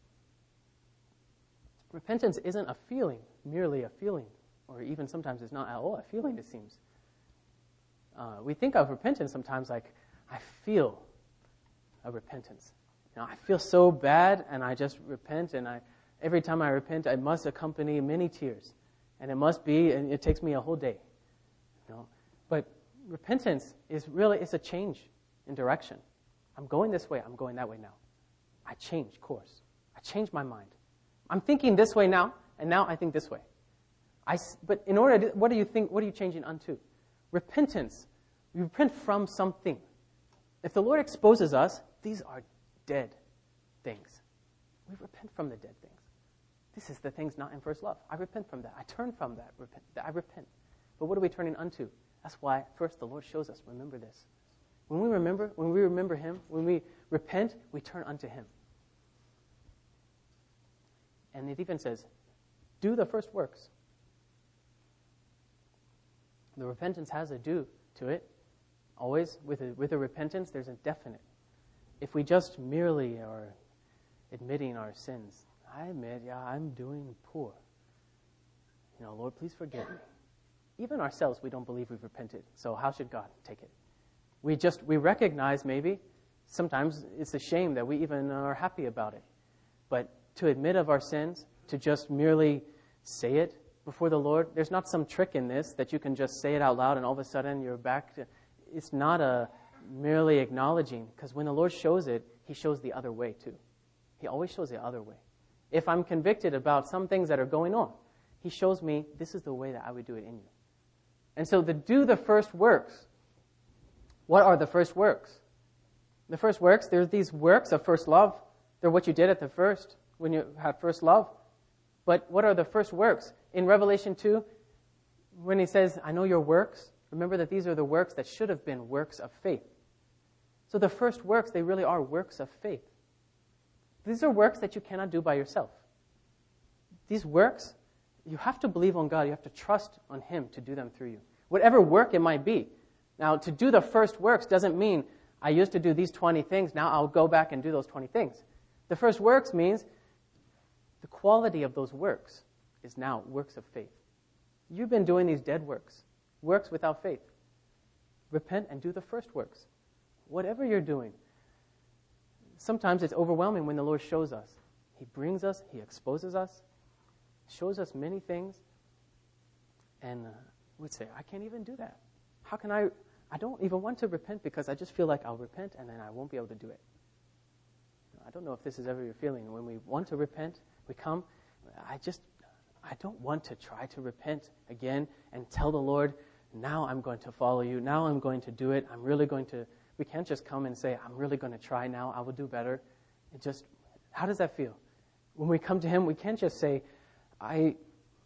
Repentance isn't a feeling, merely a feeling, or even sometimes it's not at all a feeling, it seems. Uh, we think of repentance sometimes like, I feel a repentance. You know, I feel so bad, and I just repent, and I every time I repent, I must accompany many tears, and it must be, and it takes me a whole day. You know, but repentance is really, it's a change in direction. I'm going this way, I'm going that way now. I change course. I change my mind. I'm thinking this way now, and now I think this way. I, but in order to, what do you think, what are you changing unto? Repentance. We repent from something. If the Lord exposes us, these are dead things. We repent from the dead things. This is the things not in first love. I repent from that. I turn from that. Repent, I repent. But what are we turning unto? That's why first the Lord shows us, remember this. When we remember, when we remember him, when we repent, we turn unto him. And it even says, do the first works. The repentance has a do to it. Always, with a, with a repentance, there's a definite. If we just merely are admitting our sins, I admit, yeah, I'm doing poor. You know, Lord, please forgive me. Even ourselves, we don't believe we've repented. So how should God take it? We just, we recognize maybe, sometimes it's a shame that we even are happy about it. But to admit of our sins, to just merely say it before the Lord, there's not some trick in this that you can just say it out loud and all of a sudden you're back to, it's not a merely acknowledging, because when the Lord shows it, he shows the other way too. He always shows the other way. If I'm convicted about some things that are going on, he shows me this is the way that I would do it in you. And so to do the first works, what are the first works? The first works, there's these works of first love. They're what you did at the first, when you had first love. But what are the first works? In Revelation two, when he says, I know your works, remember that these are the works that should have been works of faith. So the first works, they really are works of faith. These are works that you cannot do by yourself. These works, you have to believe on God. You have to trust on him to do them through you. Whatever work it might be. Now, to do the first works doesn't mean I used to do these twenty things, now I'll go back and do those twenty things. The first works means the quality of those works is now works of faith. You've been doing these dead works, works without faith. Repent and do the first works. Whatever you're doing. Sometimes it's overwhelming when the Lord shows us. He brings us, he exposes us, shows us many things, and uh, we'd say, I can't even do that. How can I, I don't even want to repent because I just feel like I'll repent and then I won't be able to do it. I don't know if this is ever your feeling. When we want to repent, we come, I just, I don't want to try to repent again and tell the Lord, now I'm going to follow you, now I'm going to do it, I'm really going to, we can't just come and say, I'm really going to try now, I will do better. It just, how does that feel? When we come to him, we can't just say, I,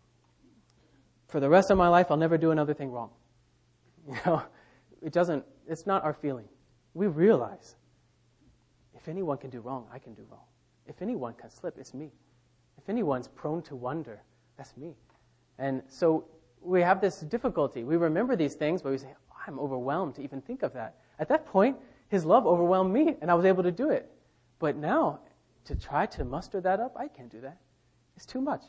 for the rest of my life, I'll never do another thing wrong. You know, it doesn't, it's not our feeling. We realize, if anyone can do wrong, I can do wrong. If anyone can slip, it's me. if anyone's prone to wonder, that's me. And so we have this difficulty. We remember these things, but we say, oh, I'm overwhelmed to even think of that. At that point, his love overwhelmed me, and I was able to do it. But now, to try to muster that up, I can't do that. It's too much.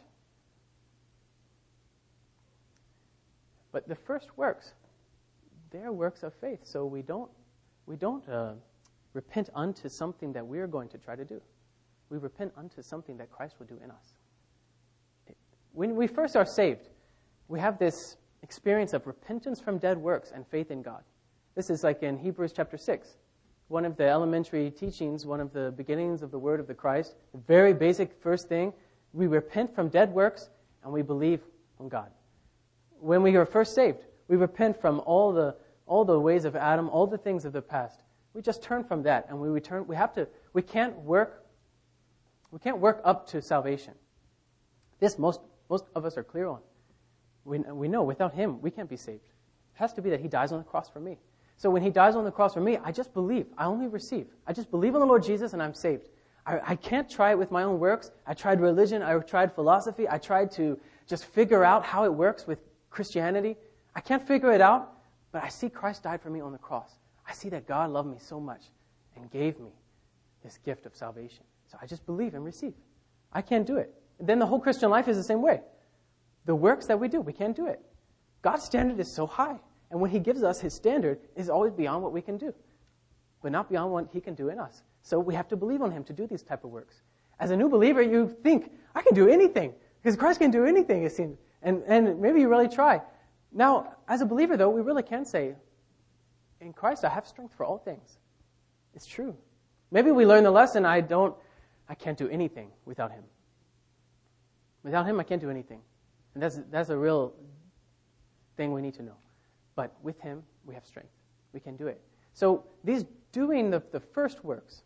But the first works, they're works of faith. So we don't, we don't uh, repent unto something that we're going to try to do. We repent unto something that Christ will do in us. When we first are saved, we have this experience of repentance from dead works and faith in God. This is like in Hebrews chapter six. One of the elementary teachings, one of the beginnings of the word of the Christ, the very basic first thing, we repent from dead works and we believe on God. When we are first saved, we repent from all the all the ways of Adam, all the things of the past. We just turn from that and we return. We have to. We can't work. We can't work up to salvation. This most most of us are clear on. We we know without Him we can't be saved. It has to be that He dies on the cross for me. So when He dies on the cross for me, I just believe. I only receive. I just believe in the Lord Jesus and I'm saved. I, I can't try it with my own works. I tried religion. I tried philosophy. I tried to just figure out how it works with Christianity. I can't figure it out, but I see Christ died for me on the cross. I see that God loved me so much and gave me this gift of salvation. So I just believe and receive. I can't do it. And then the whole Christian life is the same way. The works that we do, we can't do it. God's standard is so high. And when He gives us His standard, it's always beyond what we can do, but not beyond what He can do in us. So we have to believe on Him to do these type of works. As a new believer, you think, I can do anything, because Christ can do anything, it seems. And, and maybe you really try. Now, as a believer, though, we really can say, in Christ, I have strength for all things. It's true. Maybe we learn the lesson, I don't, I can't do anything without Him. Without Him, I can't do anything. And that's that's a real thing we need to know. But with Him, we have strength. We can do it. So these doing the, the first works,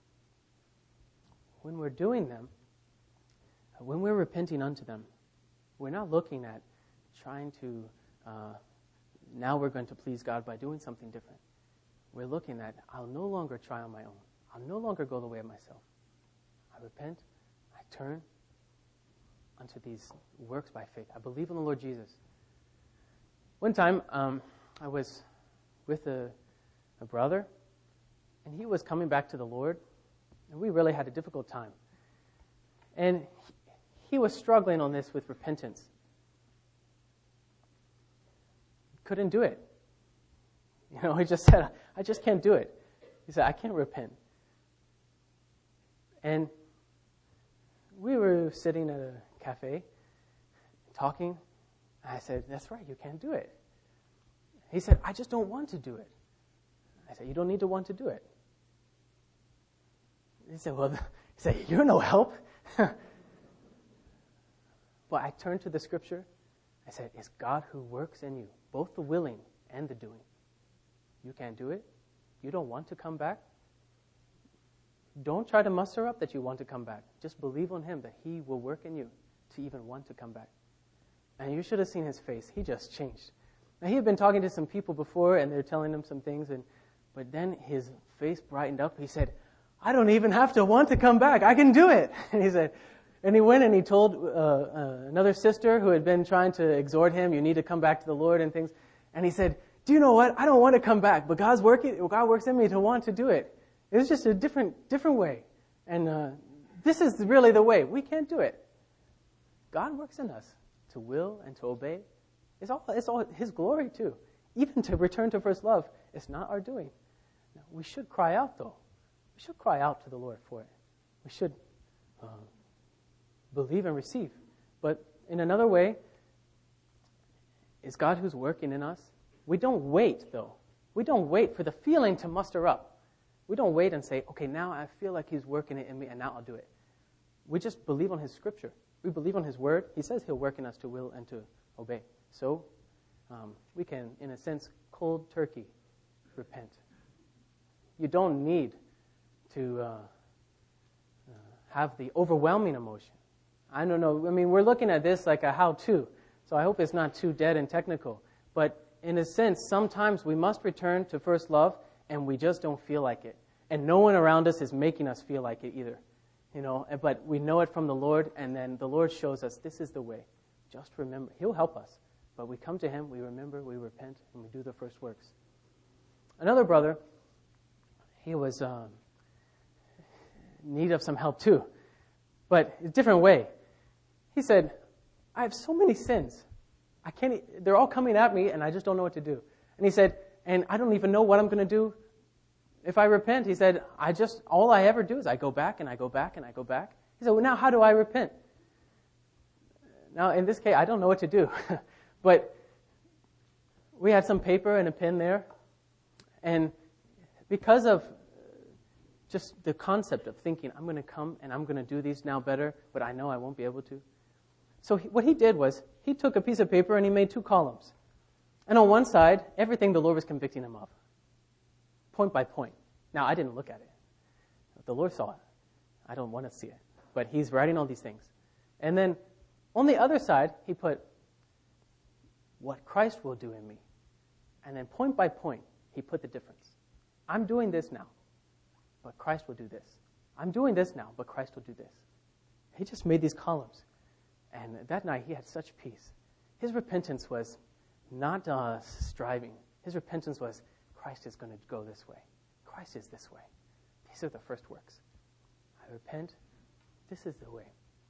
when we're doing them, when we're repenting unto them, we're not looking at trying to, uh, now we're going to please God by doing something different. We're looking at, I'll no longer try on my own. I'll no longer go the way of myself. I repent. I turn unto these works by faith. I believe in the Lord Jesus. One time, um, I was with a, a brother, and he was coming back to the Lord, and we really had a difficult time. And he, he was struggling on this with repentance. Couldn't do it. You know, he just said, I just can't do it. He said, I can't repent. And we were sitting at a cafe, talking. I said, that's right, you can't do it. He said, I just don't want to do it. I said, you don't need to want to do it. He said, well, he said, you're no help. Well, I turned to the scripture. I said, it's God who works in you, both the willing and the doing. You can't do it. You don't want to come back. Don't try to muster up that you want to come back. Just believe on Him that He will work in you to even want to come back. And you should have seen his face. He just changed. Now, he had been talking to some people before, and they're telling him some things, and but then his face brightened up. He said, I don't even have to want to come back. I can do it. And he said, and he went and he told uh, uh, another sister who had been trying to exhort him, you need to come back to the Lord and things. And he said, do you know what? I don't want to come back, but God's working. God works in me to want to do it. It was just a different, different way. And uh, this is really the way. We can't do it. God works in us to will and to obey. It's all, it's all His glory too. Even to return to first love, it's not our doing. Now, we should cry out, though. We should cry out to the Lord for it. We should uh, believe and receive. But in another way, it's God who's working in us. We don't wait, though. We don't wait for the feeling to muster up. We don't wait and say, okay, now I feel like He's working it in me, and now I'll do it. We just believe on His scripture. We believe on His word. He says He'll work in us to will and to obey. So um, we can, in a sense, cold turkey repent. You don't need to uh, uh, have the overwhelming emotion. I don't know. I mean, we're looking at this like a how-to, so I hope it's not too dead and technical. But in a sense, sometimes we must return to first love, and we just don't feel like it. And no one around us is making us feel like it either. you know, but we know it from the Lord, and then the Lord shows us this is the way. Just remember. He'll help us. But we come to him, we remember, we repent, and we do the first works. Another brother, he was um, in need of some help too, but a different way. He said, I have so many sins. I can't, e- they're all coming at me, and I just don't know what to do. And he said, and I don't even know what I'm going to do if I repent. He said, I just, all I ever do is I go back, and I go back, and I go back. He said, well, now how do I repent? Now, in this case, I don't know what to do. But we had some paper and a pen there, and because of just the concept of thinking, I'm going to come and I'm going to do these now better, but I know I won't be able to. So he, what he did was, he took a piece of paper and he made two columns. And on one side, everything the Lord was convicting him of, point by point. Now, I didn't look at it. The Lord saw it. I don't want to see it. But he's writing all these things. And then on the other side, he put, what Christ will do in me. And then point by point, he put the difference. I'm doing this now, but Christ will do this. I'm doing this now, but Christ will do this. He just made these columns. And that night, he had such peace. His repentance was not uh, striving. His repentance was, Christ is going to go this way. Christ is this way. These are the first works. I repent. This is the way.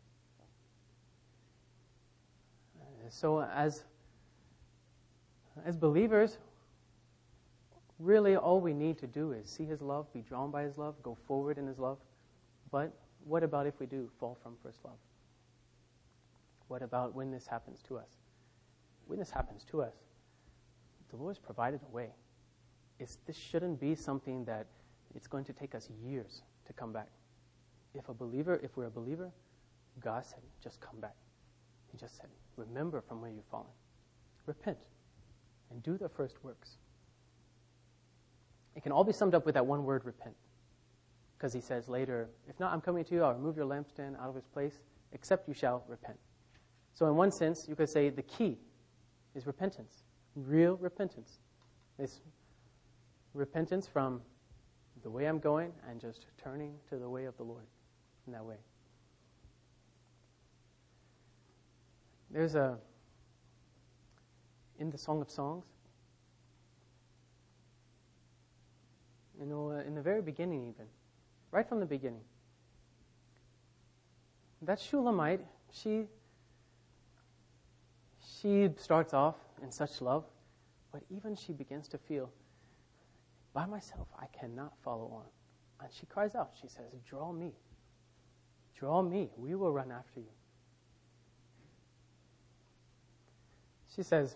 Uh, so as As believers, really all we need to do is see his love, be drawn by his love, go forward in his love. But what about if we do fall from first love? What about when this happens to us? When this happens to us, the Lord's provided a way. It's, this shouldn't be something that it's going to take us years to come back. If a believer, if we're a believer, God said, just come back. He just said, remember from where you've fallen. Repent. And do the first works. It can all be summed up with that one word, repent. Because he says later, if not, I'm coming to you, I'll remove your lampstand out of its place, except you shall repent. So in one sense, you could say the key is repentance. Real repentance. It's repentance from the way I'm going and just turning to the way of the Lord in that way. There's a in the Song of Songs, you know, uh, in the very beginning even, right from the beginning, that Shulamite, she she starts off in such love, but even she begins to feel, by myself, I cannot follow on. And she cries out, she says, draw me. Draw me, we will run after you. She says,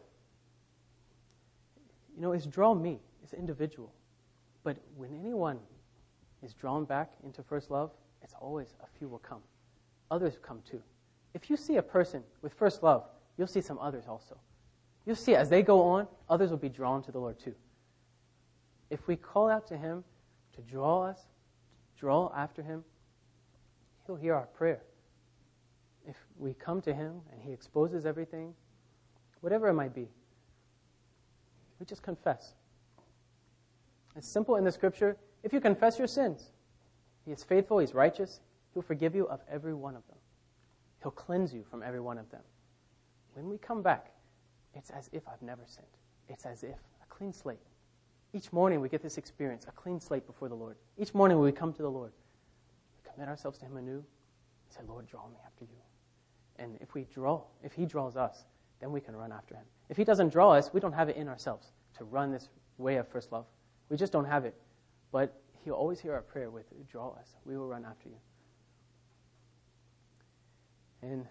you know, it's draw me, it's individual. But when anyone is drawn back into first love, it's always a few will come. Others come too. If you see a person with first love, you'll see some others also. You'll see as they go on, others will be drawn to the Lord too. If we call out to him to draw us, to draw after him, he'll hear our prayer. If we come to him and he exposes everything, whatever it might be, we just confess. It's simple in the scripture. If you confess your sins, he is faithful, he's righteous, he'll forgive you of every one of them. He'll cleanse you from every one of them. When we come back, it's as if I've never sinned. It's as if a clean slate. Each morning we get this experience, a clean slate before the Lord. Each morning when we come to the Lord, we commit ourselves to him anew and say, Lord, draw me after you. And if we draw, if he draws us, then we can run after him. If he doesn't draw us, we don't have it in ourselves to run this way of first love. We just don't have it. But he'll always hear our prayer with, draw us. We will run after you. And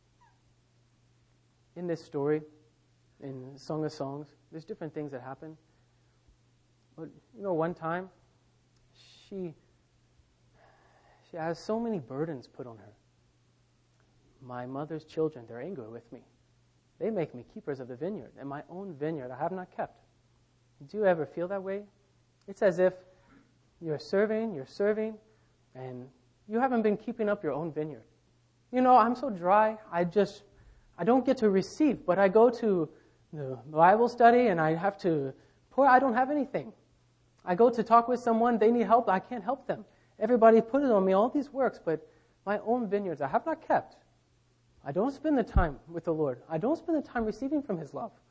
in this story, in Song of Songs, there's different things that happen. But, you know, one time, she, she has so many burdens put on her. My mother's children, they're angry with me. They make me keepers of the vineyard, and my own vineyard I have not kept. Do you ever feel that way? It's as if you're serving, you're serving, and you haven't been keeping up your own vineyard. You know, I'm so dry, I just, I don't get to receive, but I go to the Bible study and I have to pour, I don't have anything. I go to talk with someone, they need help, I can't help them. Everybody put it on me, all these works, but My own vineyards I have not kept. I don't spend the time with the Lord. I don't spend the time receiving from his love.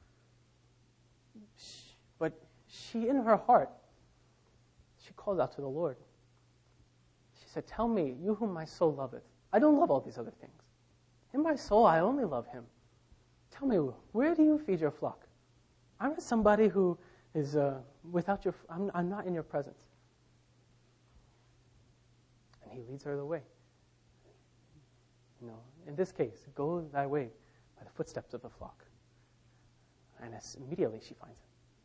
But she, in her heart, she calls out to the Lord. She said, tell me, you whom my soul loveth. I don't love all these other things. In my soul, I only love him. Tell me, where do you feed your flock? I'm not somebody who is uh, without your, I'm, I'm not in your presence. And he leads her the way. You know, in this case, go thy way by the footsteps of the flock. And as immediately she finds him.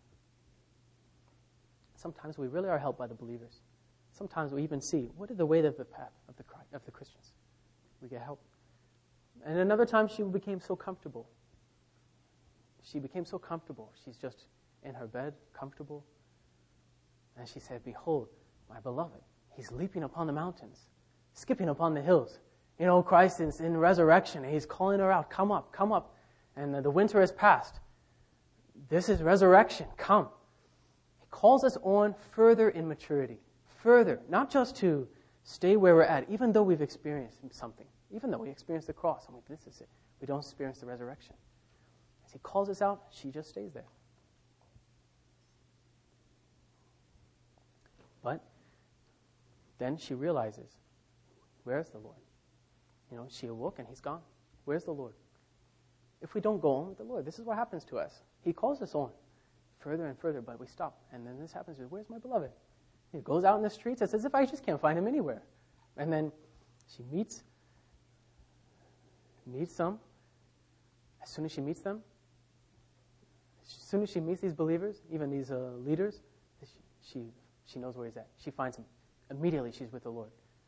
Sometimes we really are helped by the believers. Sometimes we even see what is the way of the path of the of the Christians. We get help. And another time she became so comfortable. She became so comfortable. She's just in her bed, comfortable. And she said, behold, my beloved, he's leaping upon the mountains, skipping upon the hills. You know, Christ is in resurrection, and he's calling her out, come up, come up. And the winter has passed. This is resurrection, come. He calls us on further in maturity, further, not just to stay where we're at, even though we've experienced something, even though we experienced the cross, and we, this is it. We don't experience the resurrection. As he calls us out, she just stays there. But then she realizes, where's the Lord? You know, she awoke and he's gone. Where's the Lord? If we don't go on with the Lord, this is what happens to us. He calls us on further and further, but we stop. And then this happens with, where's my beloved? He goes out in the streets. It's as if I just can't find him anywhere. And then she meets, meets some. As soon as she meets them, as soon as she meets these believers, even these uh, leaders, she, she she knows where he's at. She finds him. Immediately she's with the Lord.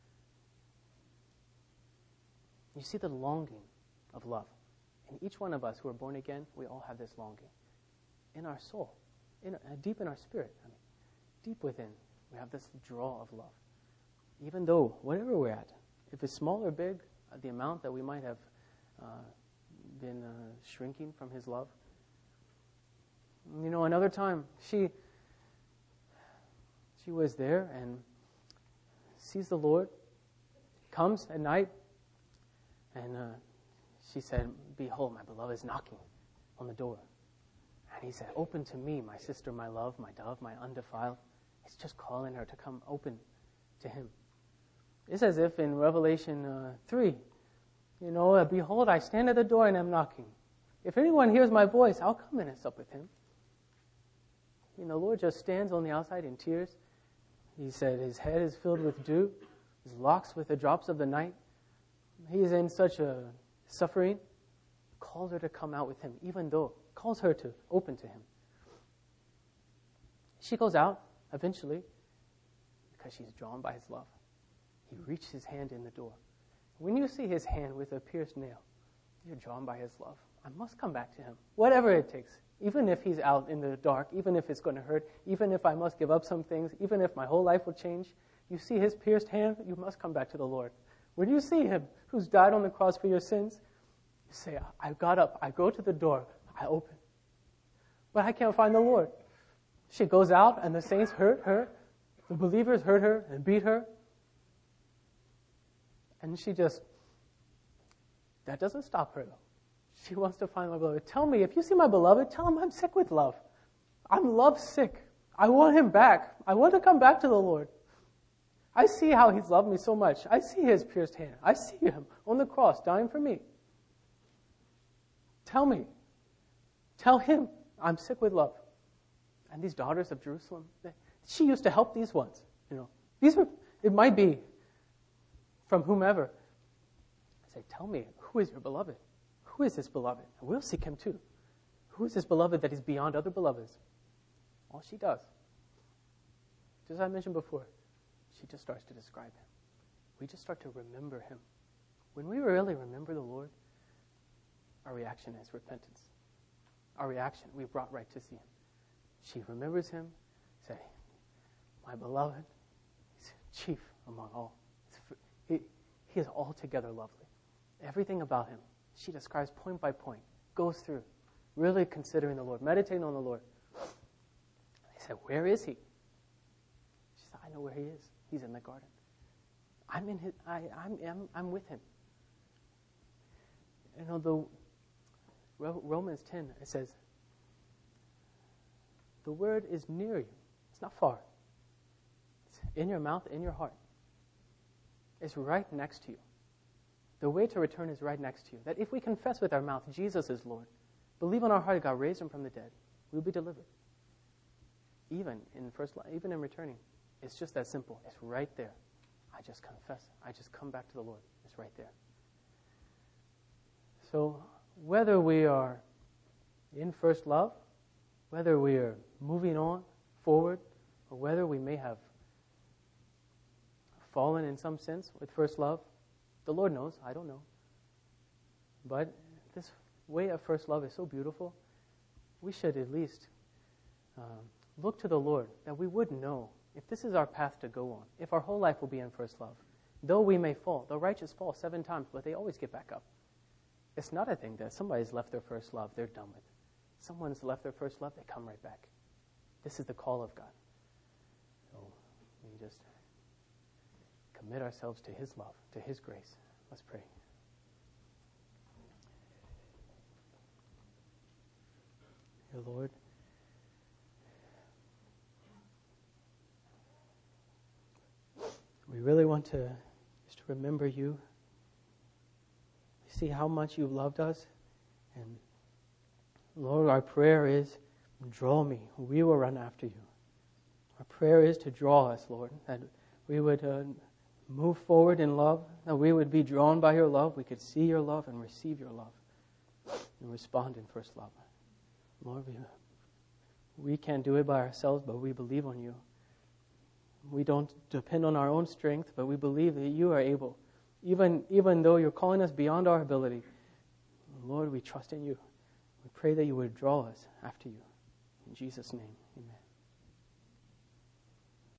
You see the longing of love. And each one of us who are born again, we all have this longing. In our soul, in, uh, deep in our spirit, I mean, deep within, we have this draw of love. Even though, whatever we're at, if it's small or big, uh, the amount that we might have uh, been uh, shrinking from his love. You know, another time, she she was there and sees the Lord, comes at night, and uh, she said, behold, my beloved is knocking on the door. And he said, open to me, my sister, my love, my dove, my undefiled. He's just calling her to come open to him. It's as if in Revelation uh, three, you know, uh, behold, I stand at the door and am knocking. If anyone hears my voice, I'll come in and sup with him. You know, the Lord just stands on the outside in tears. He said his head is filled with dew, his locks with the drops of the night. He is in such a suffering, calls her to come out with him, even though, calls her to open to him. She goes out, eventually, because she's drawn by his love. He reached his hand in the door. When you see his hand with a pierced nail, you're drawn by his love. I must come back to him, whatever it takes. Even if he's out in the dark, even if it's going to hurt, even if I must give up some things, even if my whole life will change, you see his pierced hand, you must come back to the Lord. When you see him who's died on the cross for your sins, you say, I got up, I go to the door, I open. But I can't find the Lord. She goes out and the saints hurt her, the believers hurt her and beat her. And she just, that doesn't stop her though. She wants to find my beloved. Tell me, if you see my beloved, tell him I'm sick with love. I'm love sick. I want him back. I want to come back to the Lord. I see how he's loved me so much. I see his pierced hand. I see him on the cross dying for me. Tell me. Tell him I'm sick with love. And these daughters of Jerusalem, they, she used to help these ones. You know, these were, it might be from whomever. I say, tell me, who is your beloved? Who is this beloved? And we'll seek him too. Who is this beloved that is beyond other beloveds? All she does, just as I mentioned before, she just starts to describe him. We just start to remember him. When we really remember the Lord, our reaction is repentance. Our reaction, we brought right to see him. She remembers him, say, my beloved, he's chief among all. He, he is altogether lovely. Everything about him, she describes point by point, goes through, really considering the Lord, meditating on the Lord. They said, where is he? She said, I know where he is. He's in the garden. I'm in his, I, I'm, I'm, I'm with him. You know, the Romans ten, it says, the word is near you. It's not far. It's in your mouth, in your heart. It's right next to you. The way to return is right next to you. That if we confess with our mouth Jesus is Lord, believe in our heart God raised him from the dead, we'll be delivered. Even in first, even in returning, it's just that simple. It's right there. I just confess. I just come back to the Lord. It's right there. So whether we are in first love, whether we are moving on forward, or whether we may have fallen in some sense with first love, the Lord knows. I don't know. But this way of first love is so beautiful. We should at least um, look to the Lord that we would know if this is our path to go on, if our whole life will be in first love. Though we may fall, the righteous fall seven times, but they always get back up. It's not a thing that somebody's left their first love, they're done with it. Someone's left their first love, they come right back. This is the call of God. So we just commit ourselves to his love, to his grace. Let's pray. Dear Lord, we really want to just remember you, see how much you've loved us, and Lord, our prayer is, draw me. We will run after you. Our prayer is to draw us, Lord, that we would uh, move forward in love, that we would be drawn by your love, we could see your love and receive your love and respond in first love. Lord, we, we can't do it by ourselves, but we believe on you. We don't depend on our own strength, but we believe that you are able. Even, even though you're calling us beyond our ability, Lord, we trust in you. We pray that you would draw us after you. In Jesus' name.